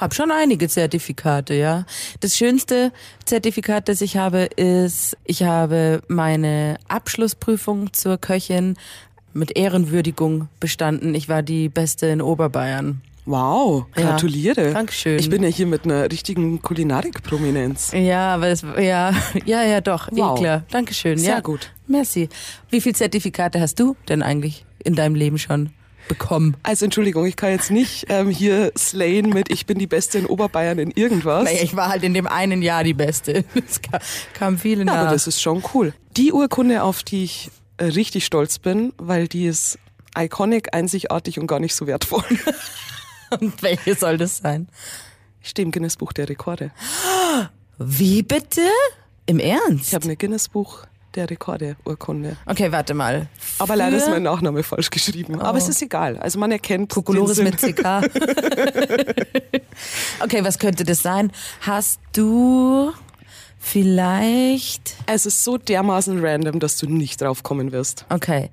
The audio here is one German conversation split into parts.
Hab schon einige Zertifikate, ja. Das schönste Zertifikat, das ich habe, ist, ich habe meine Abschlussprüfung zur Köchin mit Ehrenwürdigung bestanden. Ich war die Beste in Oberbayern. Wow, gratuliere. Ja, Dankeschön. Ich bin ja hier mit einer richtigen Kulinarik-Prominenz. Ja, aber ja, doch, wow. klar. Dankeschön. Sehr ja. gut. Merci. Wie viele Zertifikate hast du denn eigentlich in deinem Leben schon bekommen? Also Entschuldigung, ich kann jetzt nicht hier slayen mit ich bin die Beste in Oberbayern in irgendwas. Naja, ich war halt in dem einen Jahr die Beste. Es kam viele nach. Aber das ist schon cool. Die Urkunde, auf die ich richtig stolz bin, weil die ist iconic, einzigartig und gar nicht so wertvoll. Und welche soll das sein? Ich stehe im Guinness-Buch der Rekorde. Wie bitte? Im Ernst? Ich habe eine Guinness-Buch der Rekorde-Urkunde. Okay, warte mal. Aber leider ist mein Nachname falsch geschrieben. Aber es ist egal. Also man erkennt Kokolores den mit CK. Okay, was könnte das sein? Hast du vielleicht... Es ist so dermaßen random, dass du nicht drauf kommen wirst. Okay.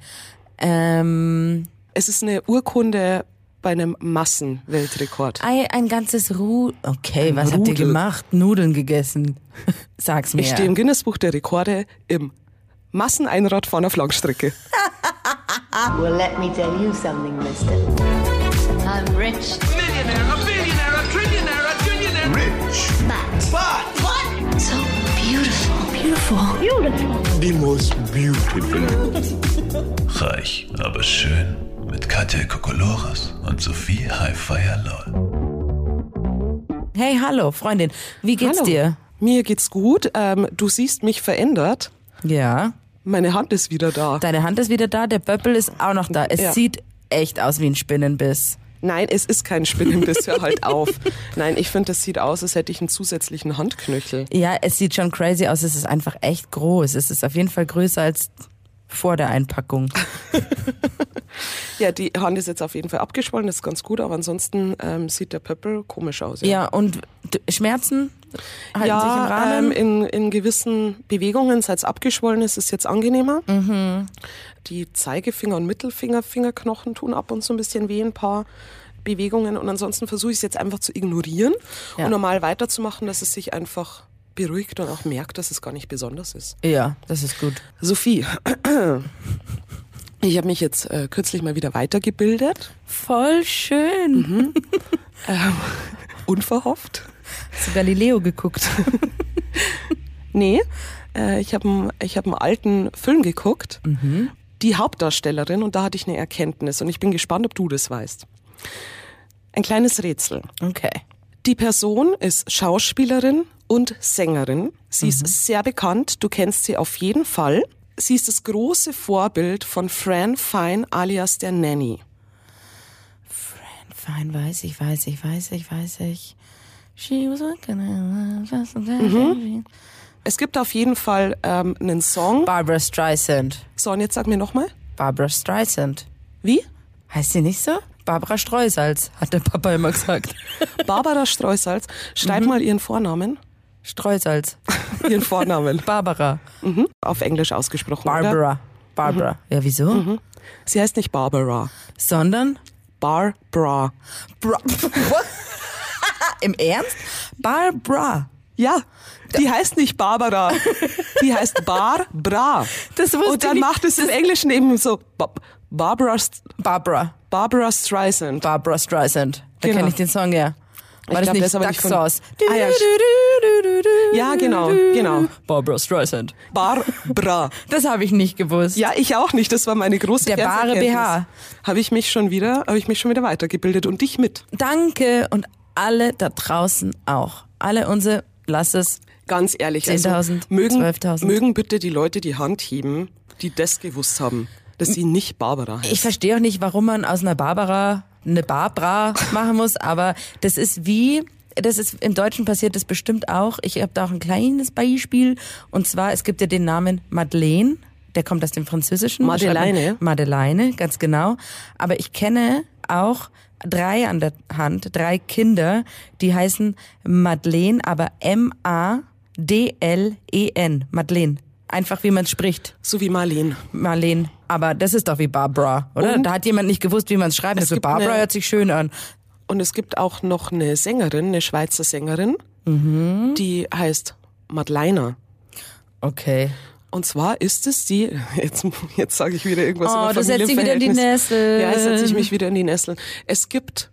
Es ist eine Urkunde bei einem Massenweltrekord. Ein ganzes Okay, was Rudel. habt ihr gemacht? Nudeln gegessen. Sag's mir. Ich stehe im Guinness-Buch der Rekorde im Masseneinradfahren auf Langstrecke. Well, let me tell you something, mister. I'm rich. Millionaire, a billionaire, a trillionaire, a trillionaire. Rich. But. What? So beautiful. The most beautiful. Reich, aber schön. Mit Katja Kokolores und Sophie Highfire Lol. Hey, hallo, Freundin. Wie geht's Hallo. dir? Mir geht's gut. Du siehst mich verändert. Ja. Meine Hand ist wieder da. Deine Hand ist wieder da, der Böppel ist auch noch da. Es Ja. sieht echt aus wie ein Spinnenbiss. Nein, es ist kein Spinnenbiss, hör halt auf. Nein, ich finde, das sieht aus, als hätte ich einen zusätzlichen Handknöchel. Ja, es sieht schon crazy aus. Es ist einfach echt groß. Es ist auf jeden Fall größer als vor der Einpackung. Ja, die Hand ist jetzt auf jeden Fall abgeschwollen, das ist ganz gut, aber ansonsten sieht der Pöppel komisch aus. Ja, und Schmerzen halten sich im Rahmen? In gewissen Bewegungen, seit es abgeschwollen ist, ist es jetzt angenehmer. Mhm. Die Zeigefinger und Mittelfinger, Fingerknochen tun ab und zu ein bisschen weh, ein paar Bewegungen. Und ansonsten versuche ich es jetzt einfach zu ignorieren und normal weiterzumachen, dass es sich einfach beruhigt und auch merkt, dass es gar nicht besonders ist. Ja, das ist gut. Sophie, ich habe mich jetzt kürzlich mal wieder weitergebildet. Voll schön. Unverhofft. Hast du Galileo geguckt? Nee, ich hab einen alten Film geguckt, die Hauptdarstellerin, und da hatte ich eine Erkenntnis und ich bin gespannt, ob du das weißt. Ein kleines Rätsel. Okay. Die Person ist Schauspielerin und Sängerin. Sie ist sehr bekannt, du kennst sie auf jeden Fall. Sie ist das große Vorbild von Fran Fine alias der Nanny. Fein, weiß ich. She was Es gibt auf jeden Fall einen Song. Barbra Streisand. So, und jetzt sag mir nochmal. Barbra Streisand. Wie? Heißt sie nicht so? Barbara Streusalz, hat der Papa immer gesagt. Barbara Streusalz. Schreib mal ihren Vornamen. Streusalz. Ihren Vornamen. Barbara. Auf Englisch ausgesprochen, oder? Barbara. Barbara. Ja, wieso? Sie heißt nicht Barbara. Sondern? Barbara. Im Ernst? Barbara. Ja, die heißt nicht Barbara. Die heißt Barbara. Das wusste Und dann ich. macht es im Englischen eben so Barbara Streisand. Barbara Streisand. Da Genau. kenne ich den Song, ja. War Ich das glaub, nicht der ist aber Duck nicht von- Sauce? Ah, ja. Ja, genau. Barbara Streisand. Barbara. Das habe ich nicht gewusst. Ja, ich auch nicht. Das war meine große Der bare BH. Habe ich mich schon wieder weitergebildet und dich mit. Danke und alle da draußen auch. Alle unsere, lass es. Ganz ehrlich, 10.000, mögen 12.000. mögen bitte die Leute die Hand heben, die das gewusst haben, dass sie nicht Barbara heißt. Ich verstehe auch nicht, warum man aus einer Barbara eine Barbara machen muss, aber das ist im Deutschen passiert das bestimmt auch. Ich habe da auch ein kleines Beispiel, und zwar, es gibt ja den Namen Madeleine, der kommt aus dem Französischen. Madeleine. Madeleine, ganz genau. Aber ich kenne auch 3 an der Hand, 3 Kinder, die heißen Madeleine, aber M-A-D-L-E-N, Madeleine. Einfach wie man es spricht. So wie Marlene. Marlene. Aber das ist doch wie Barbara, oder? Und Da hat jemand nicht gewusst, wie man es schreibt. es Also gibt Barbara eine- hört sich schön an. Und es gibt auch noch eine Sängerin, eine Schweizer Sängerin, die heißt Madleiner. Okay. Und zwar ist es die, jetzt sage ich wieder irgendwas über du setzt dich wieder in die Nessel. Ja, jetzt setze ich mich wieder in die Nessel. Es gibt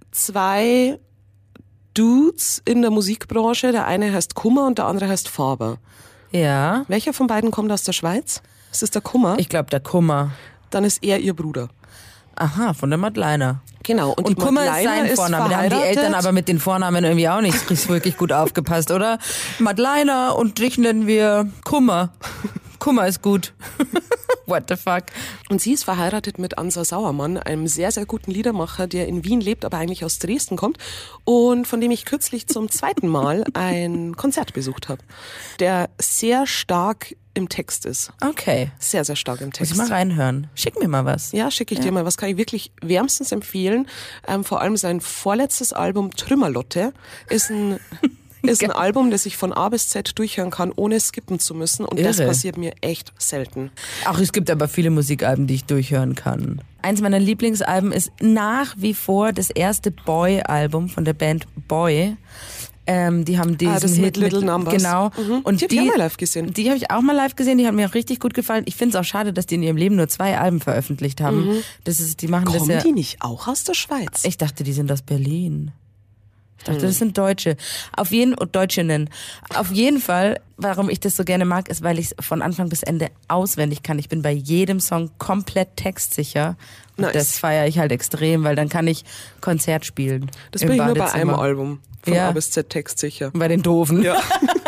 2 Dudes in der Musikbranche. Der eine heißt Kummer und der andere heißt Faber. Ja. Welcher von beiden kommt aus der Schweiz? Ist es der Kummer? Ich glaube, der Kummer. Dann ist er ihr Bruder. Aha, von der Madleiner. Genau. Und die Kummer ist Madleiner sein Vorname. Da haben die Eltern aber mit den Vornamen irgendwie auch nicht wirklich gut aufgepasst, oder? Madleiner und dich nennen wir Kummer. Kummer ist gut. What the fuck? Und sie ist verheiratet mit Ansa Sauermann, einem sehr, sehr guten Liedermacher, der in Wien lebt, aber eigentlich aus Dresden kommt und von dem ich kürzlich zum 2. Mal ein Konzert besucht habe, der sehr stark im Text ist. Okay. Sehr, sehr stark im Text. Muss ich mal reinhören. Schick mir mal was. Ja, schicke ich dir mal was. Kann ich wirklich wärmstens empfehlen. Vor allem sein vorletztes Album Trümmerlotte ist ein Album, das ich von A bis Z durchhören kann, ohne skippen zu müssen. Und das passiert mir echt selten. Ach, es gibt aber viele Musikalben, die ich durchhören kann. Eins meiner Lieblingsalben ist nach wie vor das erste Boy-Album von der Band Boy. Die haben diesen das Hit mit Little Numbers. Genau. Und die habe ich auch mal live gesehen. Die habe ich auch mal live gesehen, die haben mir auch richtig gut gefallen. Ich finde es auch schade, dass die in ihrem Leben nur 2 Alben veröffentlicht haben. Die machen Kommen das ja. die nicht auch aus der Schweiz? Ich dachte, die sind aus Berlin. Ich dachte, das sind Deutsche. Deutschinnen. Auf jeden Fall, warum ich das so gerne mag, ist, weil ich es von Anfang bis Ende auswendig kann. Ich bin bei jedem Song komplett textsicher. Und Nice. das feiere ich halt extrem, weil dann kann ich Konzert spielen. Das bin ich nur bei einem Album. Von Ja. A bis Z textsicher. Bei den Doofen. Ja.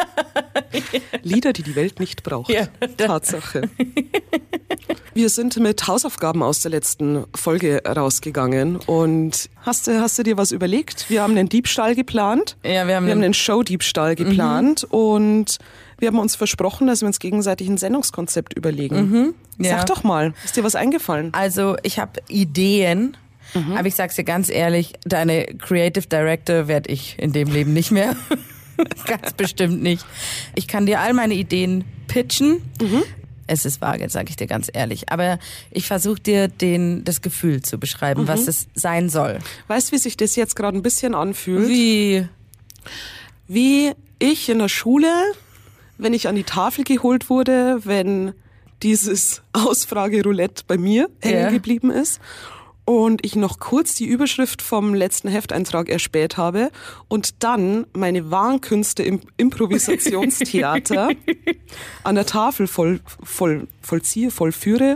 Lieder, die die Welt nicht braucht. Ja. Tatsache. Wir sind mit Hausaufgaben aus der letzten Folge rausgegangen und hast du dir was überlegt? Wir haben einen Diebstahl geplant. Ja, wir haben einen Showdiebstahl geplant und wir haben uns versprochen, dass wir uns gegenseitig ein Sendungskonzept überlegen. ja. Sag doch mal, ist dir was eingefallen? Also ich habe Ideen, aber ich sag's dir ganz ehrlich, deine Creative Director werde ich in dem Leben nicht mehr. Ganz bestimmt nicht. Ich kann dir all meine Ideen pitchen. Es ist vage, sage ich dir ganz ehrlich. Aber ich versuche dir das Gefühl zu beschreiben, was es sein soll. Weißt du, wie sich das jetzt gerade ein bisschen anfühlt? Wie ich in der Schule, wenn ich an die Tafel geholt wurde, wenn dieses Ausfrageroulette bei mir hängen geblieben ist und ich noch kurz die Überschrift vom letzten Hefteintrag erspäht habe und dann meine Warenkünste im Improvisationstheater an der Tafel vorführe.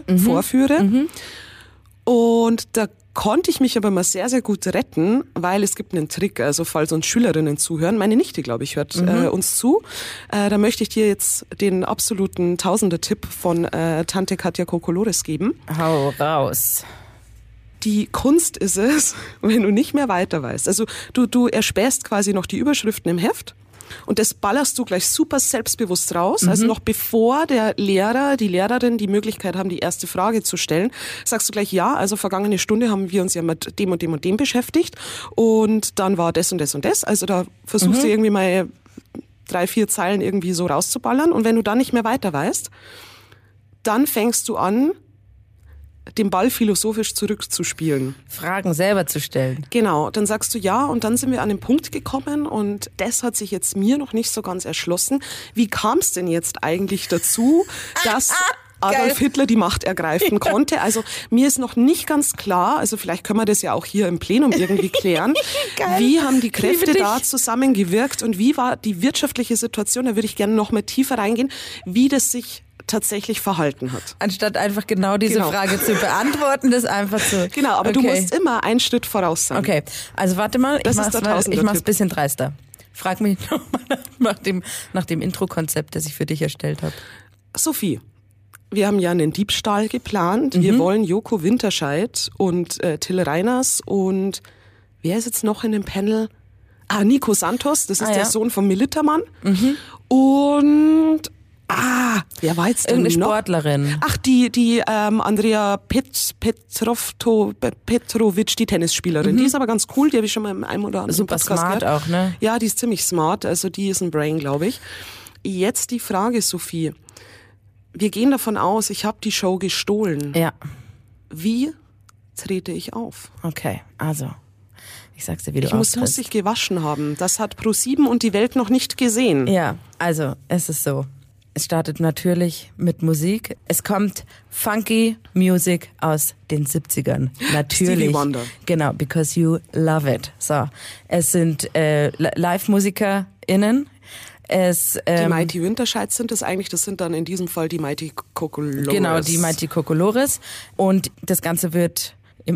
Und da konnte ich mich aber mal sehr, sehr gut retten, weil es gibt einen Trick, also falls uns Schülerinnen zuhören, meine Nichte, glaube ich, hört uns zu, da möchte ich dir jetzt den absoluten Tausender-Tipp von Tante Katja Kokolores geben. Hau raus. Die Kunst ist es, wenn du nicht mehr weiter weißt. Also du erspähst quasi noch die Überschriften im Heft und das ballerst du gleich super selbstbewusst raus. Also noch bevor der Lehrer, die Lehrerin die Möglichkeit haben, die erste Frage zu stellen, sagst du gleich, ja, also vergangene Stunde haben wir uns ja mit dem und dem und dem beschäftigt und dann war das und das und das. Also da versuchst du irgendwie mal 3-4 Zeilen irgendwie so rauszuballern und wenn du dann nicht mehr weiter weißt, dann fängst du an, den Ball philosophisch zurückzuspielen. Fragen selber zu stellen. Genau, dann sagst du ja und dann sind wir an den Punkt gekommen und das hat sich jetzt mir noch nicht so ganz erschlossen. Wie kam es denn jetzt eigentlich dazu, dass Adolf Hitler die Macht ergreifen konnte? Also mir ist noch nicht ganz klar, also vielleicht können wir das ja auch hier im Plenum irgendwie klären. Wie haben die Kräfte da zusammengewirkt und wie war die wirtschaftliche Situation? Da würde ich gerne noch mal tiefer reingehen, wie das sich tatsächlich verhalten hat. Anstatt einfach genau diese Frage zu beantworten, das einfach zu... Genau, aber du musst immer einen Schritt voraus sein. Okay, also warte mal, ich mach's ein bisschen dreister. Frag mich nochmal nach dem Intro-Konzept, das ich für dich erstellt habe. Sophie, wir haben ja einen Diebstahl geplant. Wir wollen Joko Winterscheid und Till Reiners und wer ist jetzt noch in dem Panel? Nico Santos, das ist der Sohn von Militermann. Und wer war jetzt denn irgendeine noch? Sportlerin. Ach, die Andrea Petrovic, die Tennisspielerin. Die ist aber ganz cool, die habe ich schon mal in einem oder anderen Super Podcast smart gehört. auch, ne? Ja, die ist ziemlich smart, also die ist ein Brain, glaube ich. Jetzt die Frage, Sophie. Wir gehen davon aus, ich habe die Show gestohlen. Ja. Wie trete ich auf? Okay, also Ich sag's dir, wie du Ich muss auftrittst. lustig gewaschen haben. Das hat ProSieben und die Welt noch nicht gesehen. Ja, also es ist so. Es startet natürlich mit Musik. Es kommt funky Music aus den 70ern. Natürlich. Stevie Wonder. Genau, because you love it. So, es sind Live-MusikerInnen. Die Mighty Winterscheids sind das eigentlich, das sind dann in diesem Fall die Mighty Kokolores. Genau, die Mighty Kokolores. Und das Ganze wird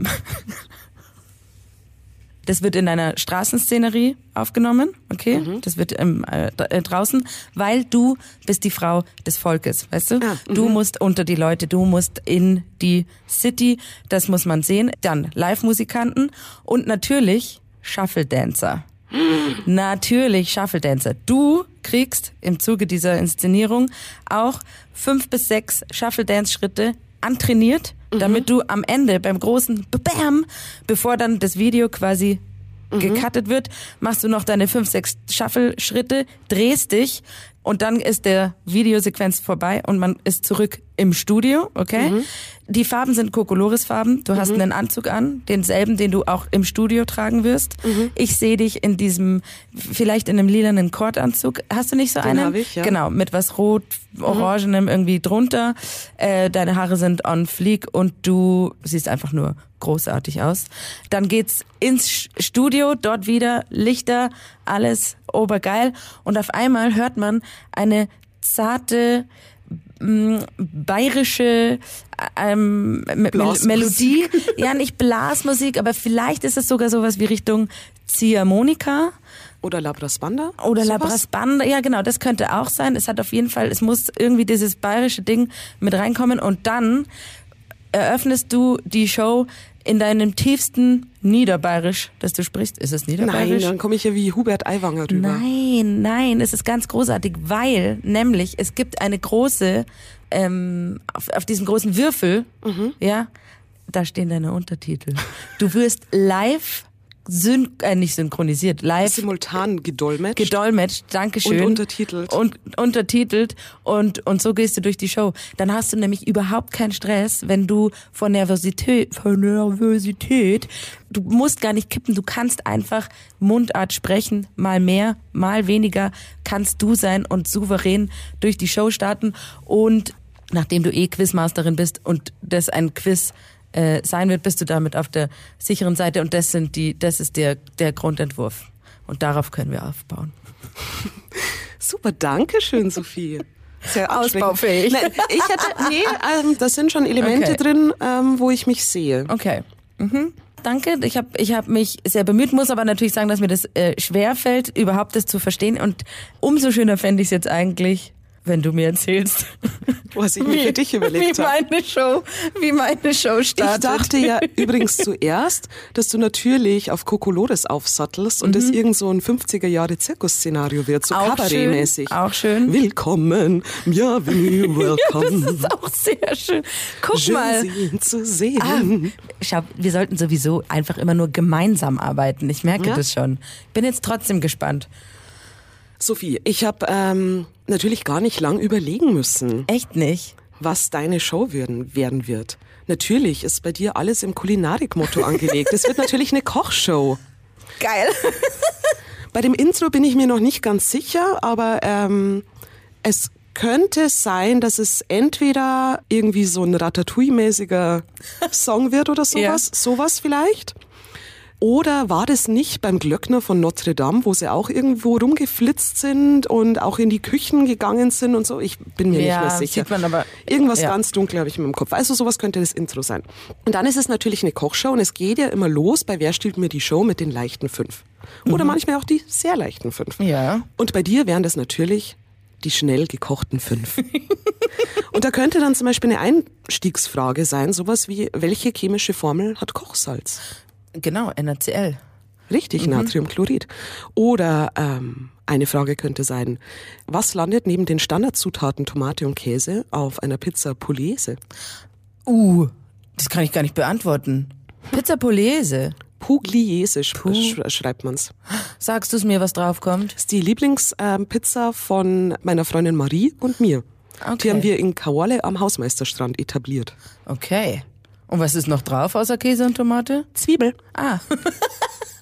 das wird in einer Straßenszenerie aufgenommen, okay? Das wird draußen, weil du bist die Frau des Volkes, weißt du? Du musst unter die Leute, du musst in die City, das muss man sehen. Dann Live-Musikanten und natürlich Shuffle Dancer. Natürlich Shuffle Dancer. Du kriegst im Zuge dieser Inszenierung auch 5 bis 6 Shuffle Dance Schritte antrainiert, damit du am Ende beim großen Bam, bevor dann das Video quasi gecuttet wird, machst du noch deine 5, 6 Shuffle-Schritte, drehst dich und dann ist der Videosequenz vorbei und man ist zurück im Studio, okay? Die Farben sind Kokolores-Farben. Du hast einen Anzug an, denselben, den du auch im Studio tragen wirst. Ich sehe dich in diesem, vielleicht in einem lilanen Kordanzug. Hast du nicht so einen? Den habe ich, ja. Genau, mit was rot-orangenem irgendwie drunter. Deine Haare sind on fleek und du siehst einfach nur großartig aus. Dann geht's ins Studio, dort wieder Lichter, alles obergeil. Und auf einmal hört man eine zarte, bayerische Melodie. Ja, nicht Blasmusik, aber vielleicht ist es sogar sowas wie Richtung Ziehharmonika. Oder Labras Banda? Oder sowas? Labras Banda, ja genau, das könnte auch sein. Es hat auf jeden Fall, es muss irgendwie dieses bayerische Ding mit reinkommen und dann eröffnest du die Show in deinem tiefsten Niederbayerisch, das du sprichst. Ist es Niederbayerisch? Nein, dann komme ich ja wie Hubert Aiwanger rüber. Nein, es ist ganz großartig, weil nämlich es gibt eine große, auf diesem großen Würfel, ja, da stehen deine Untertitel. Du wirst live nicht synchronisiert, live simultan gedolmetscht. Dankeschön. Und untertitelt. Und untertitelt und so gehst du durch die Show. Dann hast du nämlich überhaupt keinen Stress, wenn du vor Nervosität, du musst gar nicht kippen, du kannst einfach Mundart sprechen, mal mehr, mal weniger, kannst du sein und souverän durch die Show starten und nachdem du Quizmasterin bist und das ein Quiz sein wird, bist du damit auf der sicheren Seite und das ist der Grundentwurf. Und darauf können wir aufbauen. Super, danke schön, Sophie. Sehr ausbaufähig. Nein, da sind schon Elemente drin, wo ich mich sehe. Okay. Danke, ich hab mich sehr bemüht, muss aber natürlich sagen, dass mir das schwerfällt, überhaupt das zu verstehen und umso schöner fände ich es jetzt eigentlich, wenn du mir erzählst, was ich mir für dich überlegt habe. Wie meine Show startet. Ich dachte ja übrigens zuerst, dass du natürlich auf Kokolores aufsattelst und das irgend so ein 50er-Jahre-Zirkus-Szenario wird, so Kabarettmäßig. Auch schön. Willkommen, bienvenue, welcome. Das ist auch sehr schön. Guck schön, mal. Sie zu sehen. Schau, wir sollten sowieso einfach immer nur gemeinsam arbeiten. Ich merke das schon. Bin jetzt trotzdem gespannt. Sophie, ich habe natürlich gar nicht lang überlegen müssen. Echt nicht? Was deine Show werden wird. Natürlich ist bei dir alles im Kulinarik-Motto angelegt. Es wird natürlich eine Kochshow. Geil. Bei dem Intro bin ich mir noch nicht ganz sicher, aber es könnte sein, dass es entweder irgendwie so ein Ratatouille-mäßiger Song wird oder sowas. Ja. Sowas vielleicht. Oder war das nicht beim Glöckner von Notre Dame, wo sie auch irgendwo rumgeflitzt sind und auch in die Küchen gegangen sind und so? Ich bin mir nicht mehr sicher. Sieht man aber, irgendwas ganz dunkel habe ich in meinem Kopf. Also sowas könnte das Intro sein. Und dann ist es natürlich eine Kochshow und es geht ja immer los bei Wer stiehlt mir die Show mit den leichten 5. Oder manchmal auch die sehr leichten 5. Ja. Und bei dir wären das natürlich die schnell gekochten 5. Und da könnte dann zum Beispiel eine Einstiegsfrage sein, sowas wie, welche chemische Formel hat Kochsalz? Genau, NaCl. Richtig, Natriumchlorid. Oder eine Frage könnte sein, was landet neben den Standardzutaten Tomate und Käse auf einer Pizza Pugliese? Das kann ich gar nicht beantworten. Pizza Pugliese. Pugliese schreibt man's. Sagst du es mir, was draufkommt? Das ist die Lieblingspizza von meiner Freundin Marie und mir. Okay. Die haben wir in Kauale am Hausmeisterstrand etabliert. Okay. Und was ist noch drauf außer Käse und Tomate? Zwiebel.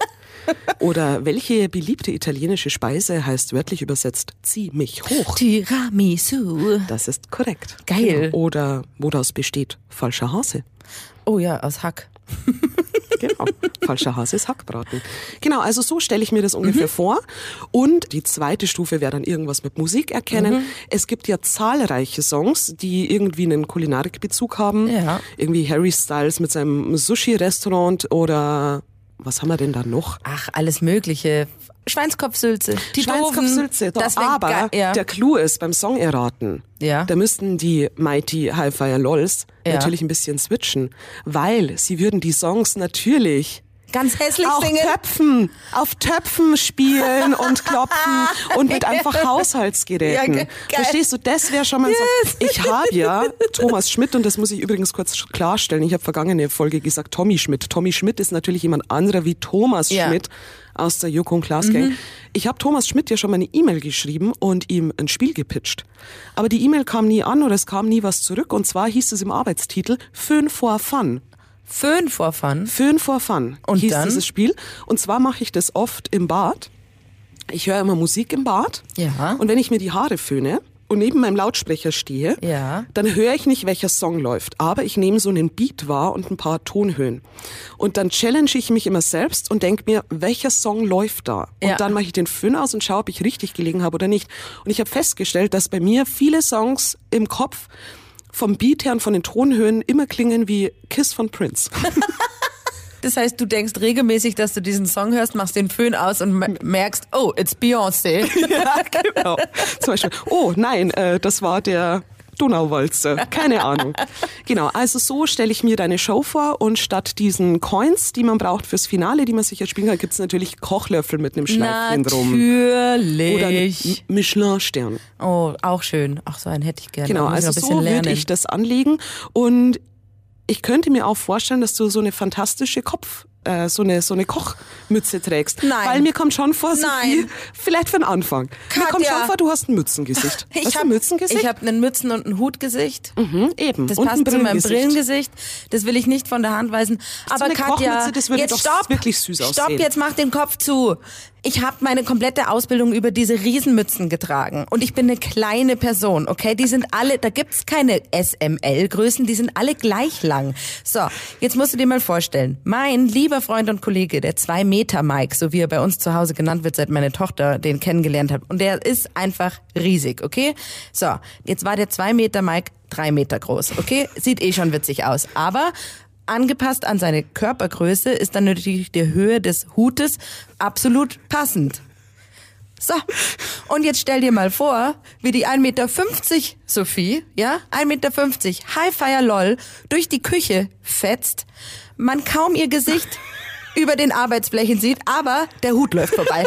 Oder welche beliebte italienische Speise heißt wörtlich übersetzt, zieh mich hoch? Tiramisu. Das ist korrekt. Geil. Genau. Oder woraus besteht falscher Hase? Oh ja, aus Hack. Genau, falscher Hase ist Hackbraten. Genau, also so stelle ich mir das ungefähr vor. Und die zweite Stufe wäre dann irgendwas mit Musik erkennen. Es gibt ja zahlreiche Songs, die irgendwie einen Kulinarikbezug haben. Ja. Irgendwie Harry Styles mit seinem Sushi-Restaurant oder was haben wir denn da noch? Ach, alles Mögliche. Schweinskopfsülze. Die Schweinskopfsülze, Doofen. doch, aber der Clou ist beim Song erraten. Ja. Da müssten die Mighty Hi-Fi Lols Ja. natürlich ein bisschen switchen, weil sie würden die Songs natürlich ganz hässlich auch singen. auf Töpfen spielen und klopfen und mit einfach Haushaltsgeräten. Ja, geil. Verstehst du, das wäre schon mal so. Ich habe ja Thomas Schmidt, und das muss ich übrigens kurz klarstellen, ich habe vergangene Folge gesagt Tommy Schmidt. Tommy Schmidt ist natürlich jemand anderer wie Thomas Schmidt aus der Joko und Klaas Gang. Ich habe Thomas Schmidt ja schon mal eine E-Mail geschrieben und ihm ein Spiel gepitcht. Aber die E-Mail kam nie an oder es kam nie was zurück, und zwar hieß es im Arbeitstitel Föhn for Fun. Föhn for Fun. Föhn for Fun Und hieß dann? dieses Spiel. Und zwar mache ich das oft im Bad. Ich höre immer Musik im Bad. Ja. Und wenn ich mir die Haare föhne und neben meinem Lautsprecher stehe, Ja. dann höre ich nicht, welcher Song läuft. Aber ich nehme so einen Beat wahr und ein paar Tonhöhen. Und dann challenge ich mich immer selbst und denke mir, welcher Song läuft da? Und Ja. dann mache ich den Föhn aus und schaue, ob ich richtig gelegen habe oder nicht. Und ich habe festgestellt, dass bei mir viele Songs im Kopf vom Beat her und von den Tonhöhen immer klingen wie Kiss von Prince. Das heißt, du denkst regelmäßig, dass du diesen Song hörst, machst den Föhn aus und merkst, oh, it's Beyoncé. Ja, genau. Zum Beispiel, oh nein, das war der Donauwalzer. Keine Ahnung. Genau, also so stelle ich mir deine Show vor, und statt diesen Coins, die man braucht fürs Finale, die man sicher spielen kann, gibt es natürlich Kochlöffel mit einem Schleifchen drum. Natürlich. Oder einen Michelin-Stern. Oh, auch schön. Ach, so einen hätte ich gerne. Genau, Muss ich also noch ein bisschen so würde lernen. ich das anlegen, und ich könnte mir auch vorstellen, dass du so eine fantastische so eine Kochmütze trägst. Nein. Weil mir kommt schon vor, Sophie, Nein. vielleicht für den Anfang. Mir kommt Katja. schon vor, du hast ein Mützengesicht. Hast du ein Mützengesicht? Ich habe einen Mützen- und ein Hutgesicht. Eben. Das und ein passt zu meinem Brillengesicht. Brillengesicht. Das will ich nicht von der Hand weisen. Aber eine Katja, Kochmütze, das würde jetzt doch stopp. wirklich süß Stopp, aussehen. jetzt mach den Kopf zu. Ich habe meine komplette Ausbildung über diese Riesenmützen getragen. Und ich bin eine kleine Person, okay? Die sind alle, da gibt's keine SML-Größen, die sind alle gleich lang. So, jetzt musst du dir mal vorstellen, mein lieber Freund und Kollege, der 2-Meter-Mike, so wie er bei uns zu Hause genannt wird, seit meine Tochter den kennengelernt hat. Und der ist einfach riesig, okay? So, jetzt war der 2-Meter-Mike 3 Meter groß, okay? Sieht eh schon witzig aus. Aber angepasst an seine Körpergröße ist dann natürlich die Höhe des Hutes absolut passend. So, und jetzt stell dir mal vor, wie die 1,50 Meter Sophie, ja, 1,50 Meter High-Fire LOL durch die Küche fetzt, man kaum ihr Gesicht über den Arbeitsflächen sieht, aber der Hut läuft vorbei.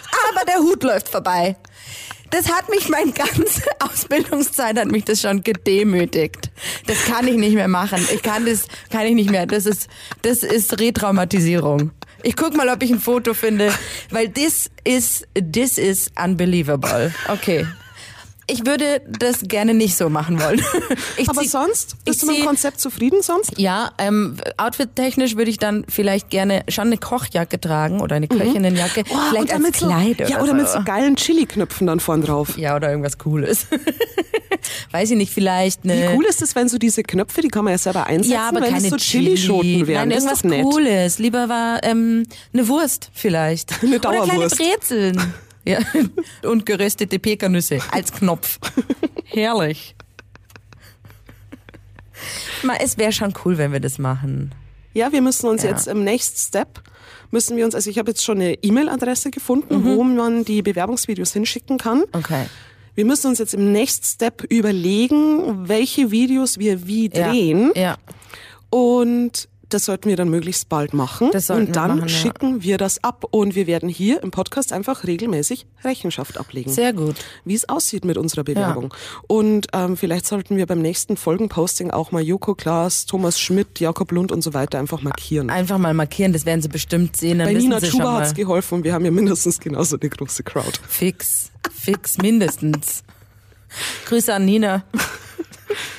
Das hat mich meine ganze Ausbildungszeit hat mich das schon gedemütigt. Das kann ich nicht mehr machen. Kann ich nicht mehr. Das ist Retraumatisierung. Ich guck mal, ob ich ein Foto finde, weil this is unbelievable. Okay. Ich würde das gerne nicht so machen wollen. Aber sonst? Bist du mit dem Konzept zufrieden sonst? Ja, outfit-technisch würde ich dann vielleicht gerne schon eine Kochjacke tragen oder eine Köchinnenjacke. Vielleicht als Kleid oder so. Ja, oder mit so geilen Chili-Knöpfen dann vorn drauf. Ja, oder irgendwas Cooles. Weiß ich nicht, vielleicht eine... Wie cool ist es, wenn so diese Knöpfe, die kann man ja selber einsetzen, Ja, aber wenn keine es so Chilischoten wären. Nein, Das ist irgendwas doch nett. Cooles. Lieber war eine Wurst vielleicht. Eine Oder kleine Dauerwurst. Brezeln. Ja. Und geröstete Pekannüsse als Knopf. Herrlich. Es wäre schon cool, wenn wir das machen. Ja, wir müssen uns Ja. jetzt im Next Step, also ich habe jetzt schon eine E-Mail-Adresse gefunden, wo man die Bewerbungsvideos hinschicken kann. Okay. Wir müssen uns jetzt im Next Step überlegen, welche Videos wir wie drehen. Ja. Und das sollten wir dann möglichst bald machen. Das sollten und dann wir machen, ja. schicken wir das ab. Und wir werden hier im Podcast einfach regelmäßig Rechenschaft ablegen. Sehr gut. Wie es aussieht mit unserer Bewerbung. Und vielleicht sollten wir beim nächsten Folgenposting auch mal Joko Klaas, Thomas Schmidt, Jakob Lund und so weiter einfach markieren. Einfach mal markieren, das werden sie bestimmt sehen. Dann Bei wissen Nina sie schon Chuba mal. hat's geholfen und wir haben ja mindestens genauso eine große Crowd. Fix, mindestens. Grüße an Nina.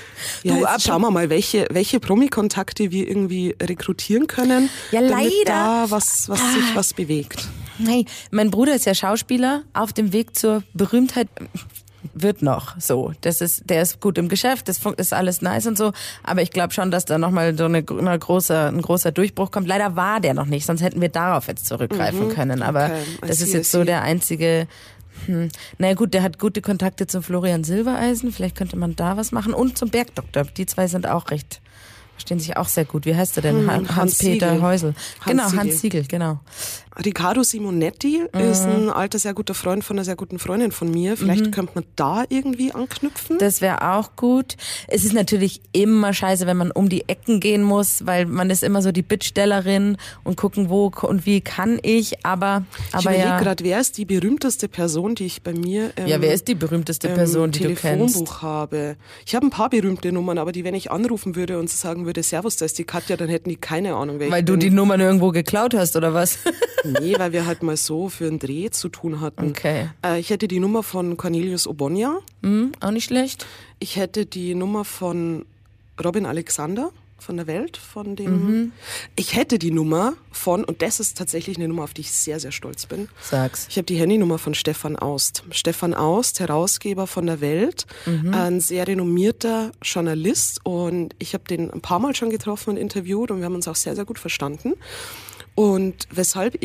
Ja, jetzt schauen wir mal, welche Promi-Kontakte wir irgendwie rekrutieren können, Ja, damit leider. da sich was bewegt. Hey, mein Bruder ist ja Schauspieler, auf dem Weg zur Berühmtheit. Wird noch so. Der ist gut im Geschäft, das ist alles nice und so. Aber ich glaube schon, dass da nochmal so ein großer Durchbruch kommt. Leider war der noch nicht, sonst hätten wir darauf jetzt zurückgreifen können. Aber Okay. das ist jetzt so der einzige. Naja gut, der hat gute Kontakte zum Florian Silbereisen. Vielleicht könnte man da was machen. Und zum Bergdoktor. Die zwei sind auch verstehen sich auch sehr gut. Wie heißt er denn? Hans-Peter Siegel. Häusl. Genau, Siegel. Hans Siegel, genau. Riccardo Simonetti ist ein alter, sehr guter Freund von einer sehr guten Freundin von mir. Vielleicht könnte man da irgendwie anknüpfen. Das wäre auch gut. Es ist natürlich immer scheiße, wenn man um die Ecken gehen muss, weil man ist immer so die Bittstellerin und gucken, wo und wie kann ich, aber Ich überlege ja. gerade, wer ist die berühmteste Person, die ich bei mir Ja, wer ist die berühmteste Person, die du kennst? Telefonbuch habe? Ich habe ein paar berühmte Nummern, aber die, wenn ich anrufen würde und sagen würde, Servus, da ist die Katja, dann hätten die keine Ahnung, wer Weil ich du bin. die Nummern irgendwo geklaut hast, oder was? Nee, weil wir halt mal so für einen Dreh zu tun hatten. Okay. Ich hätte die Nummer von Cornelius Obonia. Auch nicht schlecht. Ich hätte die Nummer von Robin Alexander von der Welt, von dem. Ich hätte die Nummer von, und das ist tatsächlich eine Nummer, auf die ich sehr, sehr stolz bin. Sag's. Ich habe die Handynummer von Stefan Aust. Stefan Aust, Herausgeber von der Welt, ein sehr renommierter Journalist, und ich habe den ein paar Mal schon getroffen und interviewt und wir haben uns auch sehr, sehr gut verstanden. Und weshalb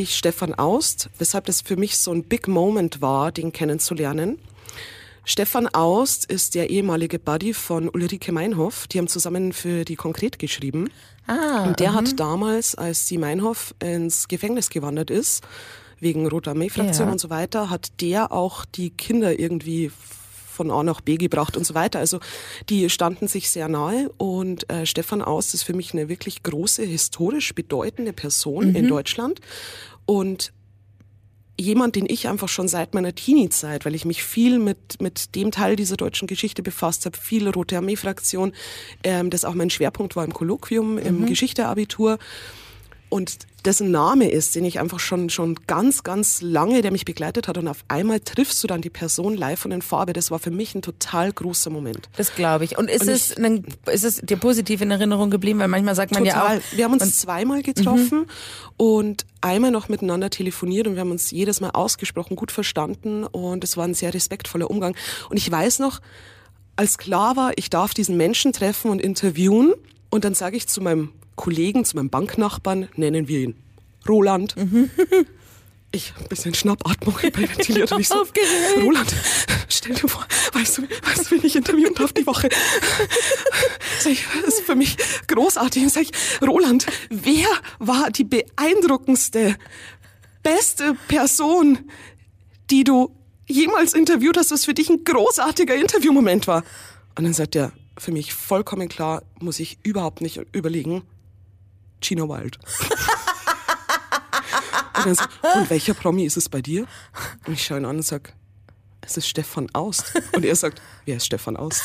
das für mich so ein Big Moment war, den kennenzulernen. Stefan Aust ist der ehemalige Buddy von Ulrike Meinhof. Die haben zusammen für die Konkret geschrieben. Und der hat damals, als die Meinhof ins Gefängnis gewandert ist, wegen Rote Armee-Fraktion und so weiter, hat der auch die Kinder irgendwie von A nach B gebracht und so weiter. Also die standen sich sehr nahe, und Stefan Aust ist für mich eine wirklich große, historisch bedeutende Person in Deutschland und jemand, den ich einfach schon seit meiner Teenie-Zeit, weil ich mich viel mit dem Teil dieser deutschen Geschichte befasst habe, viel Rote Armee-Fraktion, das auch mein Schwerpunkt war im Kolloquium, im Geschichte-Abitur. Und dessen Name ist, den ich einfach schon ganz, ganz lange, der mich begleitet hat, und auf einmal triffst du dann die Person live und in Farbe. Das war für mich ein total großer Moment. Das glaube ich. Und ist es dir positiv in Erinnerung geblieben? Weil manchmal sagt man ja auch... Wir haben uns zweimal getroffen und einmal noch miteinander telefoniert, und wir haben uns jedes Mal ausgesprochen gut verstanden, und es war ein sehr respektvoller Umgang. Und ich weiß noch, als klar war, ich darf diesen Menschen treffen und interviewen, und dann sage ich zu meinem Kollegen, zu meinem Banknachbarn, nennen wir ihn Roland. Ich ein bisschen Schnappatmung hyperventiliert. Und ich so, Roland, stell dir vor, weißt du, wen ich interviewen darf die Woche? Sag ich, das ist für mich großartig. Und sag ich, Roland, wer war die beeindruckendste, beste Person, die du jemals interviewt hast, was für dich ein großartiger Interviewmoment war? Und dann sagt er, für mich vollkommen klar, muss ich überhaupt nicht überlegen, Gina Wild. Und dann so, und welcher Promi ist es bei dir? Und ich schaue ihn an und sage, es ist Stefan Aust. Und er sagt, wer ist Stefan Aust?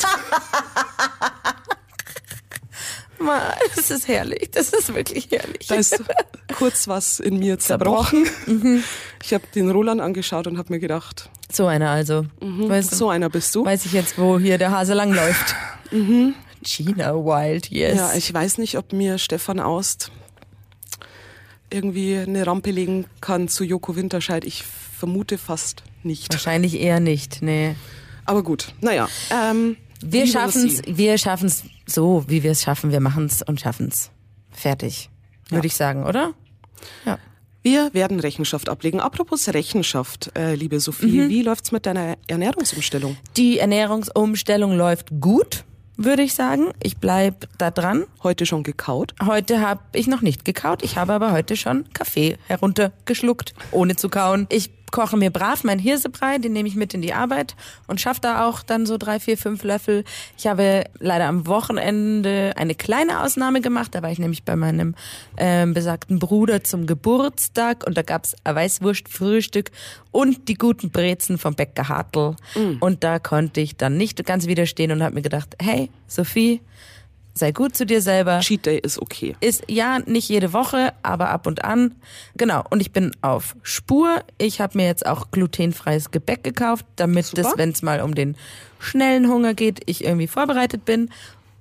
Das ist herrlich, das ist wirklich herrlich. Da ist kurz was in mir zerbrochen. Ich habe den Roland angeschaut und habe mir gedacht, So einer also. Weißt du, so einer bist du. weiß ich jetzt, wo hier der Hase langläuft. Gina Wild, yes. Ja, ich weiß nicht, ob mir Stefan Aust irgendwie eine Rampe legen kann zu Joko Winterscheid. Ich vermute fast nicht. Wahrscheinlich eher nicht, nee. Aber gut, naja. Wir schaffen's so, wie wir es schaffen. Wir machen's und schaffen's. Fertig. Würde ich sagen, oder? Ja. Wir werden Rechenschaft ablegen. Apropos Rechenschaft, liebe Sophie, wie läuft's mit deiner Ernährungsumstellung? Die Ernährungsumstellung läuft gut, würde ich sagen. Ich bleib da dran. Heute schon gekaut? Heute habe ich noch nicht gekaut. Ich habe aber heute schon Kaffee heruntergeschluckt, ohne zu kauen. Ich koche mir brav meinen Hirsebrei, den nehme ich mit in die Arbeit und schaffe da auch dann so 3, 4, 5 Löffel. Ich habe leider am Wochenende eine kleine Ausnahme gemacht. Da war ich nämlich bei meinem besagten Bruder zum Geburtstag und da gab's ein Weißwurstfrühstück und die guten Brezen vom Bäcker Hartl. Und da konnte ich dann nicht ganz widerstehen und habe mir gedacht, hey Sophie, sei gut zu dir selber. Cheat Day ist okay. Ist ja nicht jede Woche, aber ab und an. Genau. Und ich bin auf Spur. Ich habe mir jetzt auch glutenfreies Gebäck gekauft, damit Super. das, wenn es mal um den schnellen Hunger geht, ich irgendwie vorbereitet bin.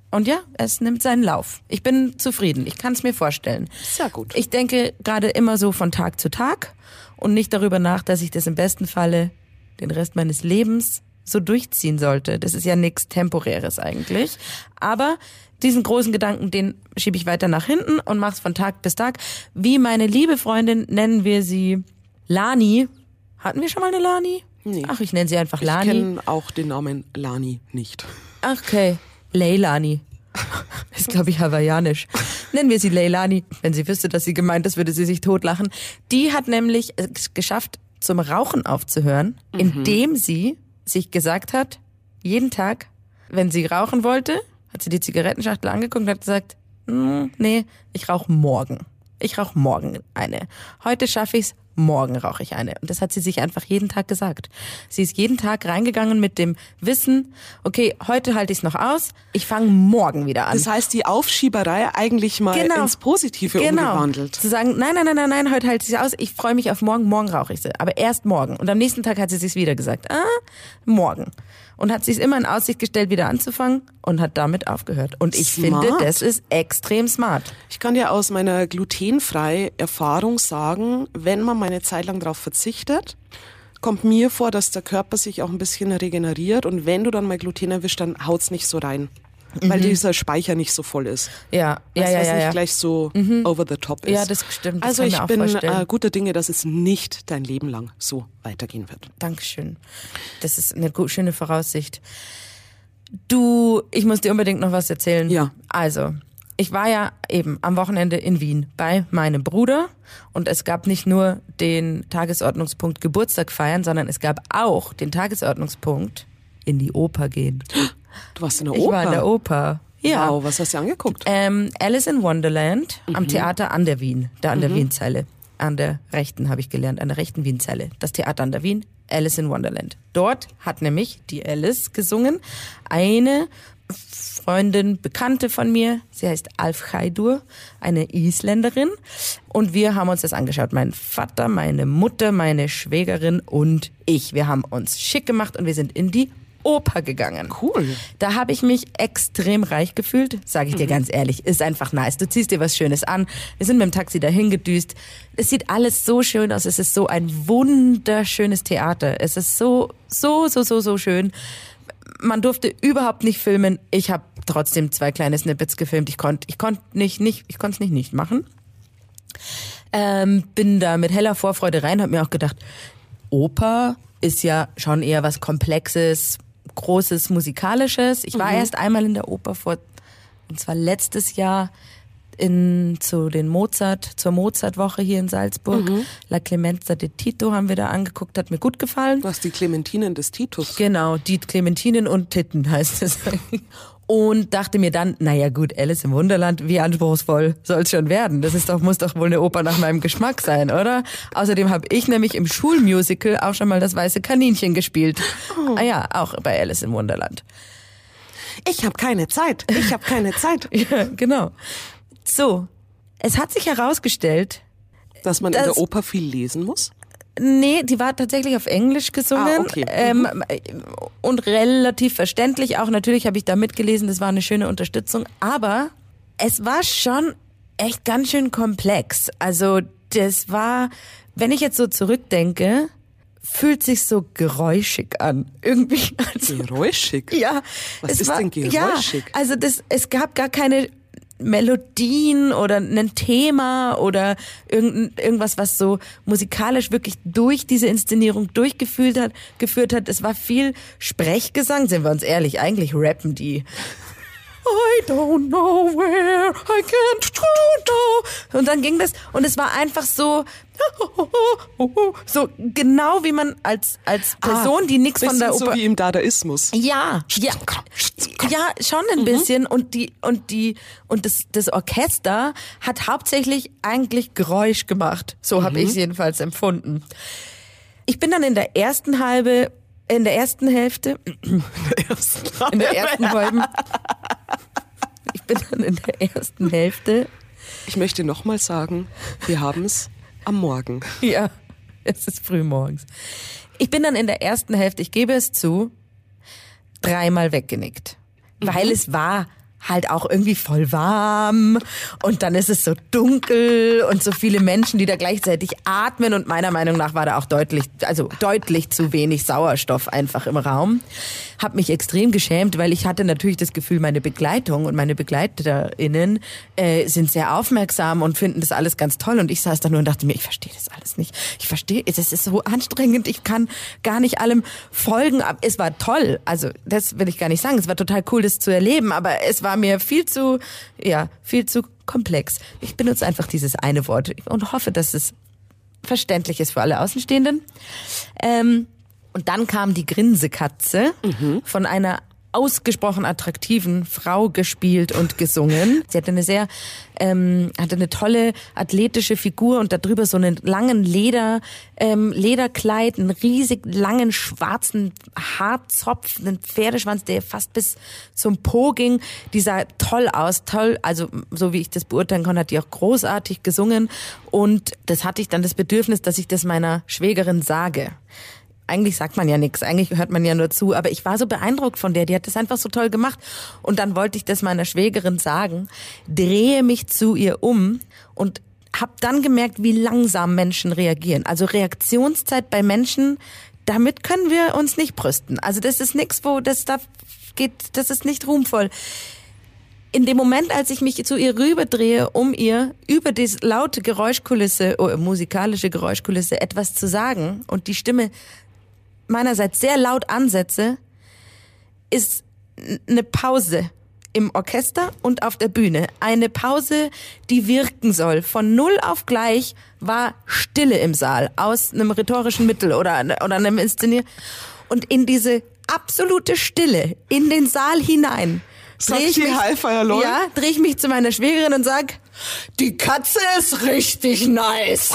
Und ja, es nimmt seinen Lauf. Ich bin zufrieden. Ich kann es mir vorstellen. Sehr gut. Ich denke gerade immer so von Tag zu Tag und nicht darüber nach, dass ich das im besten Falle den Rest meines Lebens so durchziehen sollte. Das ist ja nichts Temporäres eigentlich. Aber diesen großen Gedanken, den schiebe ich weiter nach hinten und mache es von Tag bis Tag. Wie meine liebe Freundin, nennen wir sie Lani. Hatten wir schon mal eine Lani? Nee. Ach, ich nenne sie einfach Ich Lani. kenne auch den Namen Lani nicht. Ach, okay. Leilani. Ist, glaube ich, hawaiianisch. Nennen wir sie Leilani. Wenn sie wüsste, dass sie gemeint ist, würde sie sich totlachen. Die hat nämlich es geschafft, zum Rauchen aufzuhören, indem sie sich gesagt hat, jeden Tag, wenn sie rauchen wollte, hat sie die Zigarettenschachtel angeguckt und hat gesagt, nee, ich rauche morgen. Ich rauche morgen eine. Heute schaffe ich's, morgen rauche ich eine. Und das hat sie sich einfach jeden Tag gesagt. Sie ist jeden Tag reingegangen mit dem Wissen, okay, heute halte ich es noch aus, ich fange morgen wieder an. Das heißt, die Aufschieberei eigentlich mal ins Positive umgewandelt. Zu sagen, nein, heute halte ich es aus, ich freue mich auf morgen rauche ich sie. Aber erst morgen. Und am nächsten Tag hat sie sich wieder gesagt, morgen. Und hat sich immer in Aussicht gestellt, wieder anzufangen und hat damit aufgehört. Und ich finde, das ist extrem smart. Ich kann dir aus meiner glutenfreie Erfahrung sagen, wenn man mal eine Zeit lang darauf verzichtet, kommt mir vor, dass der Körper sich auch ein bisschen regeneriert und wenn du dann mal Gluten erwischt, dann haut's nicht so rein. Weil dieser Speicher nicht so voll ist. Ja. Nicht gleich so over the top ist. Ja, das stimmt. Das also kann ich mir auch bin vorstellen. guter Dinge, dass es nicht dein Leben lang so weitergehen wird. Dankeschön. Das ist eine schöne Voraussicht. Ich muss dir unbedingt noch was erzählen. Ja. Also, ich war ja eben am Wochenende in Wien bei meinem Bruder und es gab nicht nur den Tagesordnungspunkt Geburtstag feiern, sondern es gab auch den Tagesordnungspunkt in die Oper gehen. Du warst in der Oper? Ich war in der Oper. Ja. Wow, was hast du angeguckt? Alice in Wonderland am Theater an der Wien, da an der Wienzeile. An der rechten habe ich gelernt, an der rechten Wienzeile. Das Theater an der Wien, Alice in Wonderland. Dort hat nämlich die Alice gesungen. Eine Freundin, Bekannte von mir, sie heißt Alf Heidur, eine Isländerin. Und wir haben uns das angeschaut. Mein Vater, meine Mutter, meine Schwägerin und ich. Wir haben uns schick gemacht und wir sind in die Oper gegangen. Cool. Da habe ich mich extrem reich gefühlt, sage ich dir ganz ehrlich. Ist einfach nice. Du ziehst dir was Schönes an. Wir sind mit dem Taxi dahin gedüst. Es sieht alles so schön aus. Es ist so ein wunderschönes Theater. Es ist so schön. Man durfte überhaupt nicht filmen. Ich habe trotzdem 2 kleine Snippets gefilmt. Ich konnte es nicht machen. Bin da mit heller Vorfreude rein, habe mir auch gedacht, Oper ist ja schon eher was Komplexes, Großes, Musikalisches. Ich war erst einmal in der Oper und zwar letztes Jahr zur Mozartwoche hier in Salzburg. La Clemenza de Tito haben wir da angeguckt, hat mir gut gefallen. Du hast die Clementinen des Titus. Genau, die Clementinen und Titten heißt es. Und dachte mir dann, naja gut, Alice im Wunderland, wie anspruchsvoll soll's schon werden? Muss doch wohl eine Oper nach meinem Geschmack sein, oder? Außerdem habe ich nämlich im Schulmusical auch schon mal das weiße Kaninchen gespielt. Ah ja, auch bei Alice im Wunderland. Ich habe keine Zeit. Ja, genau. So, es hat sich herausgestellt, dass man in der Oper viel lesen muss? Nee, die war tatsächlich auf Englisch gesungen. Okay. Und relativ verständlich auch. Natürlich habe ich da mitgelesen, das war eine schöne Unterstützung. Aber es war schon echt ganz schön komplex. Also das war, wenn ich jetzt so zurückdenke, fühlt sich so geräuschig an. Irgendwie. Also, geräuschig? Ja. Was ist denn geräuschig? Ja, also es gab gar keine Melodien oder ein Thema oder irgendwas, was so musikalisch wirklich durch diese Inszenierung geführt hat. Es war viel Sprechgesang, sind wir uns ehrlich, eigentlich rappen die. I don't know where, I can't know. Und dann ging das und es war einfach so genau wie man als Person, die nichts von der Oper... so wie im Dadaismus. Ja, schon ein bisschen und das Orchester hat hauptsächlich eigentlich Geräusch gemacht. So habe ich es jedenfalls empfunden. Ich bin dann in der ersten Hälfte. Ich bin dann in der ersten Hälfte. Ich möchte nochmal sagen, wir haben es am Morgen. Ja, es ist früh morgens. Ich bin dann in der ersten Hälfte, ich gebe es zu, 3-mal weggenickt. Weil es war halt auch irgendwie voll warm und dann ist es so dunkel und so viele Menschen, die da gleichzeitig atmen und meiner Meinung nach war da auch deutlich zu wenig Sauerstoff einfach im Raum. Hab mich extrem geschämt, weil ich hatte natürlich das Gefühl, meine Begleitung und meine BegleiterInnen sind sehr aufmerksam und finden das alles ganz toll und ich saß da nur und dachte mir, ich verstehe das alles nicht. Das ist so anstrengend, ich kann gar nicht allem folgen. Es war toll, also das will ich gar nicht sagen, es war total cool, das zu erleben, aber es war mir viel zu komplex. Ich benutze einfach dieses eine Wort und hoffe, dass es verständlich ist für alle Außenstehenden. Und dann kam die Grinsekatze von einer ausgesprochen attraktiven Frau gespielt und gesungen. Sie hatte hatte eine tolle athletische Figur und darüber so einen langen Lederkleid, einen riesig langen schwarzen Haarzopf, einen Pferdeschwanz, der fast bis zum Po ging. Die sah toll aus, also so wie ich das beurteilen konnte, hat die auch großartig gesungen und das hatte ich dann das Bedürfnis, dass ich das meiner Schwägerin sage. Eigentlich sagt man ja nichts, eigentlich hört man ja nur zu, aber ich war so beeindruckt von der, die hat das einfach so toll gemacht und dann wollte ich das meiner Schwägerin sagen, drehe mich zu ihr um und habe dann gemerkt, wie langsam Menschen reagieren. Also Reaktionszeit bei Menschen, damit können wir uns nicht brüsten. Also das ist nichts, das ist nicht ruhmvoll. In dem Moment, als ich mich zu ihr rüberdrehe, um ihr über die laute Geräuschkulisse, musikalische Geräuschkulisse etwas zu sagen und die Stimme meinerseits sehr laut ansetze, ist eine Pause im Orchester und auf der Bühne. Eine Pause, die wirken soll. Von 0 auf gleich war Stille im Saal aus einem rhetorischen Mittel oder einem Inszenier. Und in diese absolute Stille, in den Saal hinein, drehe ich mich zu meiner Schwägerin und sag, die Katze ist richtig nice.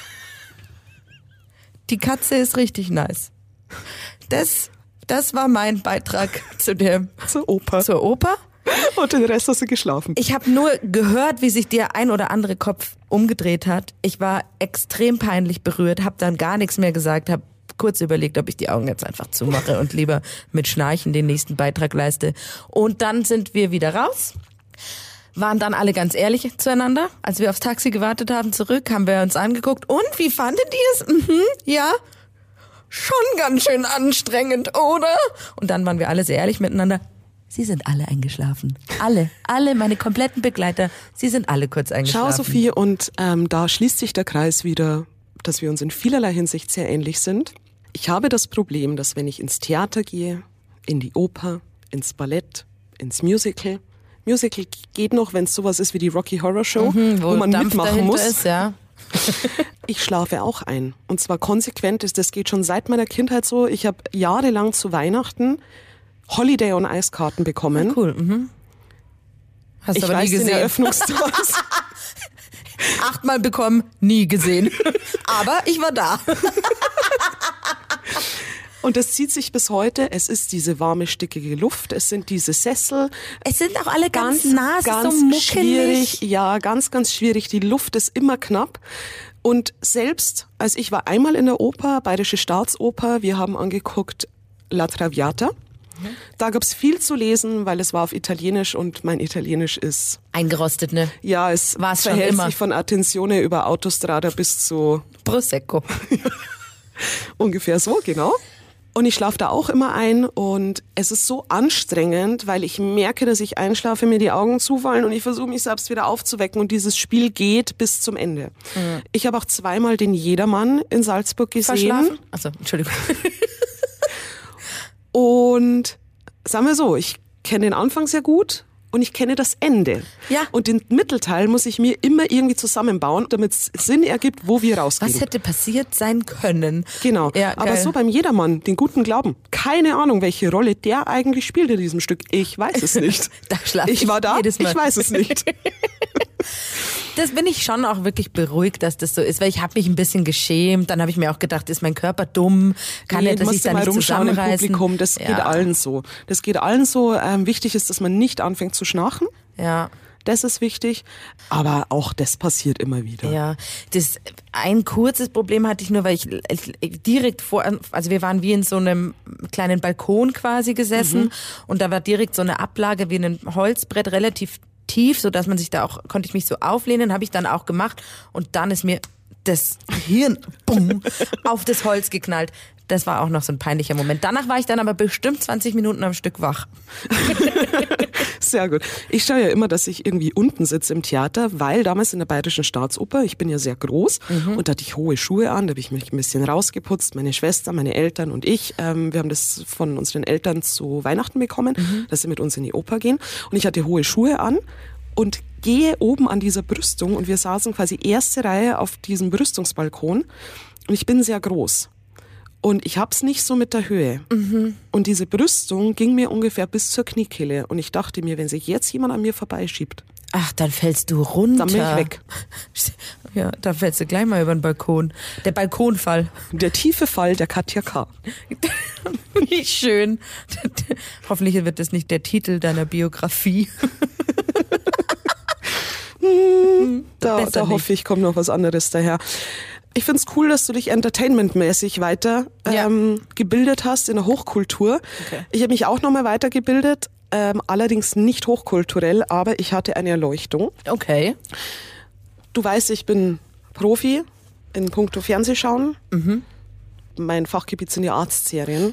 Die Katze ist richtig nice. Das war mein Beitrag zur Oper. Und den Rest hast du geschlafen. Ich habe nur gehört, wie sich der ein oder andere Kopf umgedreht hat. Ich war extrem peinlich berührt, habe dann gar nichts mehr gesagt, habe kurz überlegt, ob ich die Augen jetzt einfach zumache und lieber mit Schnarchen den nächsten Beitrag leiste. Und dann sind wir wieder raus. Waren dann alle ganz ehrlich zueinander. Als wir aufs Taxi gewartet haben, haben wir uns angeguckt. Und wie fandet ihr es? Ja. Schon ganz schön anstrengend, oder? Und dann waren wir alle sehr ehrlich miteinander. Sie sind alle eingeschlafen. Alle, meine kompletten Begleiter, sie sind alle kurz eingeschlafen. Schau, Sophie, und da schließt sich der Kreis wieder, dass wir uns in vielerlei Hinsicht sehr ähnlich sind. Ich habe das Problem, dass wenn ich ins Theater gehe, in die Oper, ins Ballett, ins Musical geht noch, wenn es sowas ist wie die Rocky Horror Show, wo man Dampf mitmachen muss. Ist, ja. Ich schlafe auch ein. Und zwar konsequent das geht schon seit meiner Kindheit so. Ich habe jahrelang zu Weihnachten Holiday on Ice Karten bekommen. Ah, cool. Hast du aber nie gesehen. Den Eröffnungstanz. 8-mal bekommen, nie gesehen. Aber ich war da. Und das zieht sich bis heute. Es ist diese warme, stickige Luft. Es sind diese Sessel. Es sind auch alle ganz nass, so muckelig. Schwierig. Ja, ganz, ganz schwierig. Die Luft ist immer knapp. Und selbst, als ich war einmal in der Oper, Bayerische Staatsoper, wir haben angeguckt La Traviata. Da gab's viel zu lesen, weil es war auf Italienisch und mein Italienisch ist... eingerostet, ne? Ja, es verhält sich von Attenzione über Autostrada bis zu... Prosecco. Ungefähr so, genau. Und ich schlafe da auch immer ein und es ist so anstrengend, weil ich merke, dass ich einschlafe, mir die Augen zufallen und ich versuche mich selbst wieder aufzuwecken und dieses Spiel geht bis zum Ende. Mhm. Ich habe auch 2-mal den Jedermann in Salzburg gesehen. Verschlafen? Achso, Entschuldigung. Und sagen wir so, ich kenne den Anfang sehr gut und ich kenne das Ende. Ja. Und den Mittelteil muss ich mir immer irgendwie zusammenbauen, damit es Sinn ergibt, wo wir rausgehen. Was hätte passiert sein können? Genau. Ja, aber so beim Jedermann, den guten Glauben. Keine Ahnung, welche Rolle der eigentlich spielt in diesem Stück. Ich weiß es nicht. Da schlafe ich war da, jedes Mal. Ich weiß es nicht. Das bin ich schon auch wirklich beruhigt, dass das so ist, weil ich habe mich ein bisschen geschämt. Dann habe ich mir auch gedacht, ist mein Körper dumm? Kann er das sich da nicht zusammenreißen? Im Publikum. Das geht allen so. Das geht allen so. Wichtig ist, dass man nicht anfängt zu schnarchen. Ja. Das ist wichtig, aber auch das passiert immer wieder. Ja, ein kurzes Problem hatte ich nur, weil ich direkt also wir waren wie in so einem kleinen Balkon quasi gesessen und da war direkt so eine Ablage wie ein Holzbrett relativ tief, so dass man sich konnte ich mich so auflehnen, habe ich dann auch gemacht und dann ist mir das Hirn auf das Holz geknallt. Das war auch noch so ein peinlicher Moment. Danach war ich dann aber bestimmt 20 Minuten am Stück wach. Sehr gut. Ich schaue ja immer, dass ich irgendwie unten sitze im Theater, weil damals in der Bayerischen Staatsoper, ich bin ja sehr groß und da hatte ich hohe Schuhe an, da habe ich mich ein bisschen rausgeputzt, meine Schwester, meine Eltern und ich. Wir haben das von unseren Eltern zu Weihnachten bekommen, dass sie mit uns in die Oper gehen. Und ich hatte hohe Schuhe an und gehe oben an dieser Brüstung und wir saßen quasi erste Reihe auf diesem Brüstungsbalkon und ich bin sehr groß. Und ich hab's nicht so mit der Höhe. Und diese Brüstung ging mir ungefähr bis zur Kniekehle. Und ich dachte mir, wenn sich jetzt jemand an mir vorbeischiebt, ach, dann fällst du runter. dann bin ich weg. Ja, da fällst du gleich mal über den Balkon. Der Balkonfall. Der tiefe Fall der Katja K. Wie schön. Hoffentlich wird das nicht der Titel deiner Biografie. Da hoffe ich, kommt noch was anderes daher. Ich find's cool, dass du dich entertainmentmäßig weiter gebildet hast in der Hochkultur. Okay. Ich habe mich auch nochmal weitergebildet, allerdings nicht hochkulturell, aber ich hatte eine Erleuchtung. Okay. Du weißt, ich bin Profi in puncto Fernsehschauen. Mein Fachgebiet sind die Arztserien.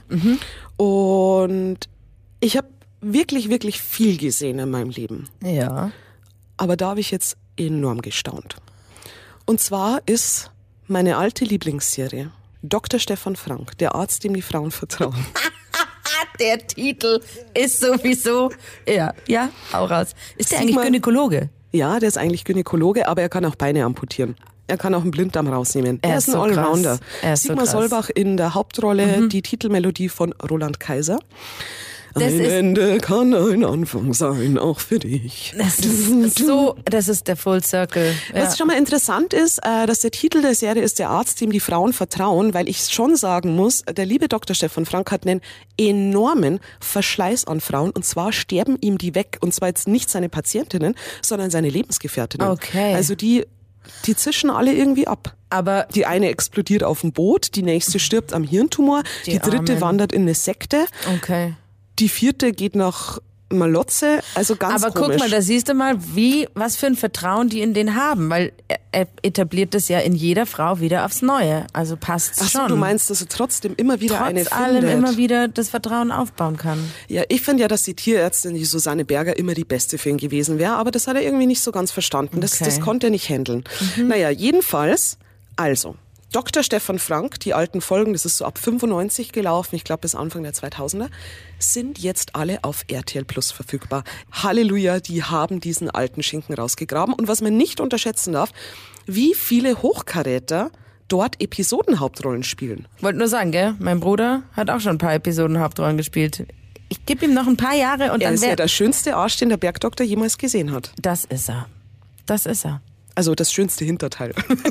Und ich habe wirklich, wirklich viel gesehen in meinem Leben. Ja. Aber da habe ich jetzt enorm gestaunt. Und zwar ist meine alte Lieblingsserie Dr. Stefan Frank, der Arzt, dem die Frauen vertrauen. Der Titel ist sowieso, ja, hau raus. Ist der eigentlich Gynäkologe? Ja, der ist eigentlich Gynäkologe, aber er kann auch Beine amputieren. Er kann auch einen Blinddarm rausnehmen. Er ist ein so Allrounder. so Sigmar krass. Solbach in der Hauptrolle, die Titelmelodie von Roland Kaiser. Ein Ende kann ein Anfang sein, auch für dich. Das ist der Full Circle. Ja. Was schon mal interessant ist, dass der Titel der Serie ist der Arzt, dem die Frauen vertrauen, weil ich schon sagen muss, der liebe Dr. Stefan Frank hat einen enormen Verschleiß an Frauen und zwar sterben ihm die weg und zwar jetzt nicht seine Patientinnen, sondern seine Lebensgefährtinnen. Okay. Also die zischen alle irgendwie ab. Aber die eine explodiert auf dem Boot, die nächste stirbt am Hirntumor, die dritte Armen. wandert in eine Sekte. Okay. Die vierte geht nach Malotze, also ganz Aber komisch. guck mal, da siehst du mal, was für ein Vertrauen die in den haben, weil er etabliert das ja in jeder Frau wieder aufs Neue. Also passt's Ach so, schon. du meinst, dass er trotzdem immer wieder eine Trotz allem findet? immer wieder das Vertrauen aufbauen kann. Ja, ich finde ja, dass die Tierärztin, die Susanne Berger, immer die Beste für ihn gewesen wäre, aber das hat er irgendwie nicht so ganz verstanden. Das konnte er nicht handeln. Naja, jedenfalls, also, Dr. Stefan Frank, die alten Folgen, das ist so ab 95 gelaufen, ich glaube bis Anfang der 2000er, sind jetzt alle auf RTL Plus verfügbar. Halleluja, die haben diesen alten Schinken rausgegraben. Und was man nicht unterschätzen darf, wie viele Hochkaräter dort Episodenhauptrollen spielen. Wollte nur sagen, gell? Mein Bruder hat auch schon ein paar Episodenhauptrollen gespielt. Ich gebe ihm noch ein paar Jahre und Er dann ist ja der schönste Arsch, den der Bergdoktor jemals gesehen hat. Das ist er. Das ist er. Also das schönste Hinterteil.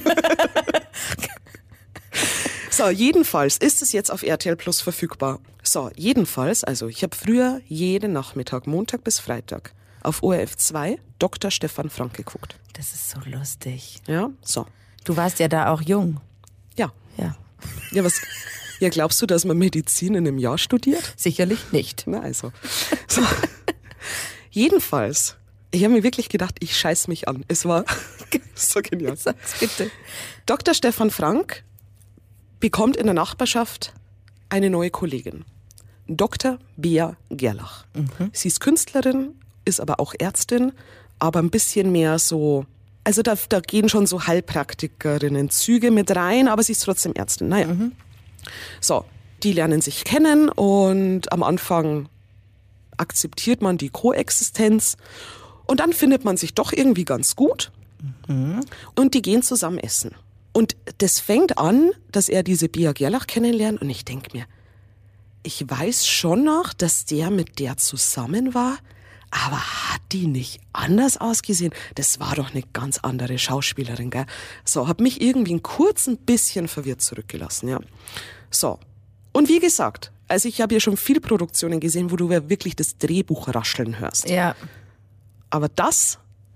So, jedenfalls ist es jetzt auf RTL Plus verfügbar. So, jedenfalls, also ich habe früher jeden Nachmittag, Montag bis Freitag, auf ORF 2 Dr. Stefan Frank geguckt. Das ist so lustig. Ja, so. Du warst ja da auch jung. Ja. Ja. Ja, was? Ja, glaubst du, dass man Medizin in einem Jahr studiert? Sicherlich nicht. Na, also. So. Jedenfalls, ich habe mir wirklich gedacht, ich scheiß mich an. Es war so genial. Sag's bitte. Dr. Stefan Frank bekommt in der Nachbarschaft eine neue Kollegin. Dr. Bea Gerlach. Sie ist Künstlerin, ist aber auch Ärztin, aber ein bisschen mehr so, also da gehen schon so Heilpraktikerinnen-Züge mit rein, aber sie ist trotzdem Ärztin. Naja. So, die lernen sich kennen und am Anfang akzeptiert man die Koexistenz und dann findet man sich doch irgendwie ganz gut und die gehen zusammen essen. Und das fängt an, dass er diese Bea Gerlach kennenlernt und ich denke mir, ich weiß schon noch, dass der mit der zusammen war, aber hat die nicht anders ausgesehen? Das war doch eine ganz andere Schauspielerin, gell? So, hab mich irgendwie ein kurzen bisschen verwirrt zurückgelassen, ja. So, und wie gesagt, also ich habe ja schon viele Produktionen gesehen, wo du ja wirklich das Drehbuch rascheln hörst. Ja. Aber das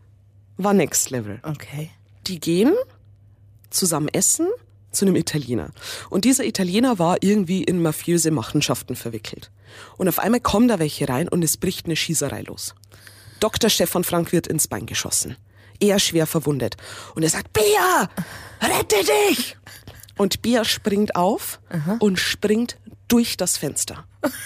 war Next Level. Okay. Die gehen zusammen essen zu einem Italiener. Und dieser Italiener war irgendwie in mafiöse Machenschaften verwickelt. Und auf einmal kommen da welche rein und es bricht eine Schießerei los. Dr. Stefan Frank wird ins Bein geschossen. Er schwer verwundet. Und er sagt, Bea, rette dich! Und Bea springt auf und springt durch das Fenster.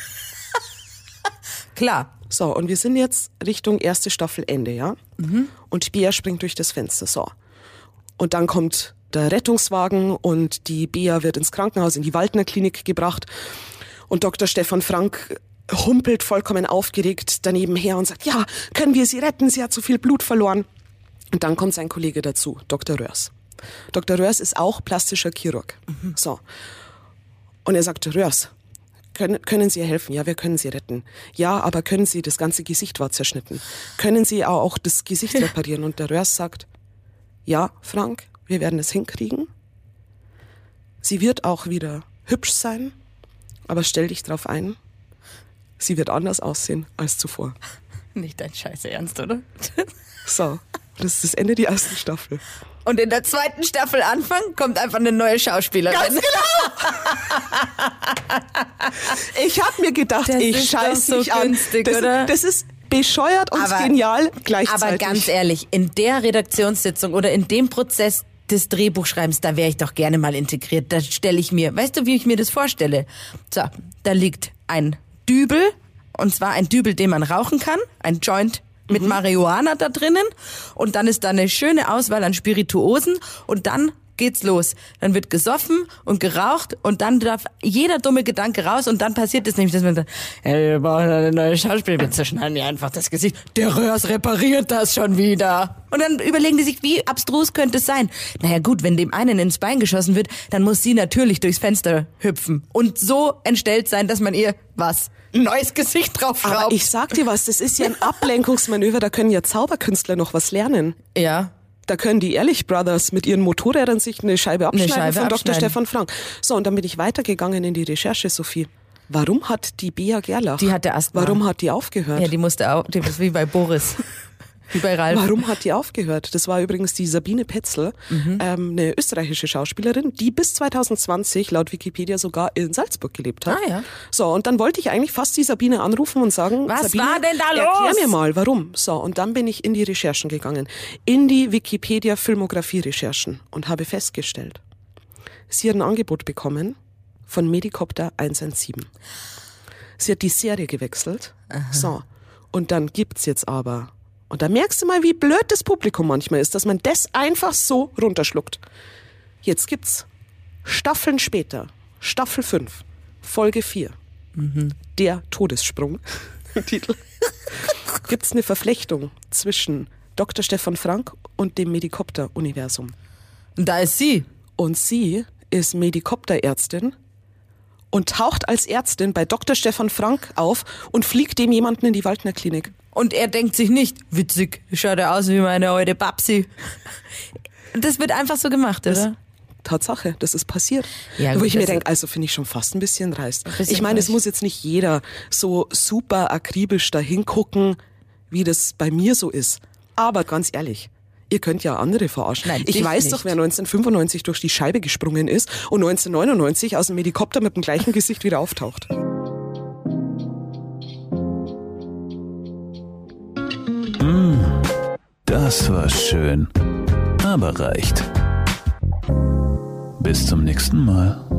Klar. So, und wir sind jetzt Richtung erste Staffel Ende, ja? Und Bea springt durch das Fenster, so. Und dann kommt der Rettungswagen und die Bea wird ins Krankenhaus, in die Waldner Klinik gebracht. Und Dr. Stefan Frank humpelt vollkommen aufgeregt daneben her und sagt, ja, können wir sie retten? Sie hat so viel Blut verloren. Und dann kommt sein Kollege dazu, Dr. Röhrs. Dr. Röhrs ist auch plastischer Chirurg. So. Und er sagt, Röhrs, können Sie ihr helfen? Ja, wir können Sie retten. Ja, aber können Sie, das ganze Gesicht war zerschnitten. Können Sie auch das Gesicht reparieren? Und der Röhrs sagt, ja, Frank, wir werden es hinkriegen. Sie wird auch wieder hübsch sein, aber stell dich drauf ein, sie wird anders aussehen als zuvor. Nicht dein Scheiße Ernst, oder? So, das ist das Ende der ersten Staffel. Und in der zweiten Staffel Anfang kommt einfach eine neue Schauspielerin. Ganz genau! Ich habe mir gedacht, Das ich ist scheiß doch so mich an. günstig, oder? Das ist bescheuert und genial gleichzeitig. Aber ganz ehrlich, in der Redaktionssitzung oder in dem Prozess des Drehbuchschreibens, da wäre ich doch gerne mal integriert. Da stelle ich mir, weißt du, wie ich mir das vorstelle? So, da liegt ein Dübel, und zwar ein Dübel, den man rauchen kann, ein Joint mit Marihuana da drinnen, und dann ist da eine schöne Auswahl an Spirituosen, und dann geht's los. Dann wird gesoffen und geraucht und dann darf jeder dumme Gedanke raus und dann passiert es nämlich, dass man sagt, hey, wir brauchen eine neue Schauspielerin, wir zerschneiden mir einfach das Gesicht. Der Röhrs repariert das schon wieder. Und dann überlegen die sich, wie abstrus könnte es sein? Naja gut, wenn dem einen ins Bein geschossen wird, dann muss sie natürlich durchs Fenster hüpfen und so entstellt sein, dass man ihr was? Ein neues Gesicht draufschraubt. Aber ich sag dir was, das ist ja ein Ablenkungsmanöver, da können ja Zauberkünstler noch was lernen. Ja. Da können die Ehrlich Brothers mit ihren Motorrädern sich eine Scheibe abschneiden von Dr. Stefan Frank. So, und dann bin ich weitergegangen in die Recherche, Sophie. Warum hat die Bea Gerlach? Die hatte Asthma. Warum hat die aufgehört? Ja, die musste auch, die ist wie bei Boris. Wie bei Ralf. Warum hat die aufgehört? Das war übrigens die Sabine Petzl, eine österreichische Schauspielerin, die bis 2020 laut Wikipedia sogar in Salzburg gelebt hat. Ah, ja. So, und dann wollte ich eigentlich fast die Sabine anrufen und sagen, Was Sabine, war denn da los? Erklär mir mal, warum. So, und dann bin ich in die Recherchen gegangen, in die Wikipedia-Filmografie-Recherchen und habe festgestellt, sie hat ein Angebot bekommen von Medicopter 117. Sie hat die Serie gewechselt. Aha. So, und dann gibt's jetzt aber... Und da merkst du mal, wie blöd das Publikum manchmal ist, dass man das einfach so runterschluckt. Jetzt gibt's Staffeln später, Staffel 5, Folge 4, der Todessprung, im Titel, gibt's eine Verflechtung zwischen Dr. Stefan Frank und dem Medicopter-Universum. Und da ist sie. Und sie ist Medicopter-Ärztin und taucht als Ärztin bei Dr. Stefan Frank auf und fliegt dem jemanden in die Waldner Klinik. Und er denkt sich nicht, witzig, schaut er aus wie meine alte Babsi. Das wird einfach so gemacht, oder? Tatsache, das ist passiert. Ja, wo gut, ich mir denke, also finde ich schon fast ein bisschen dreist. Ich meine, frech. es muss jetzt nicht jeder so super akribisch dahin gucken, wie das bei mir so ist. Aber ganz ehrlich, ihr könnt ja andere verarschen. Nein, ich weiß nicht. doch, wer 1995 durch die Scheibe gesprungen ist und 1999 aus dem Medikopter mit dem gleichen Gesicht wieder auftaucht. Das war schön, aber reicht. Bis zum nächsten Mal.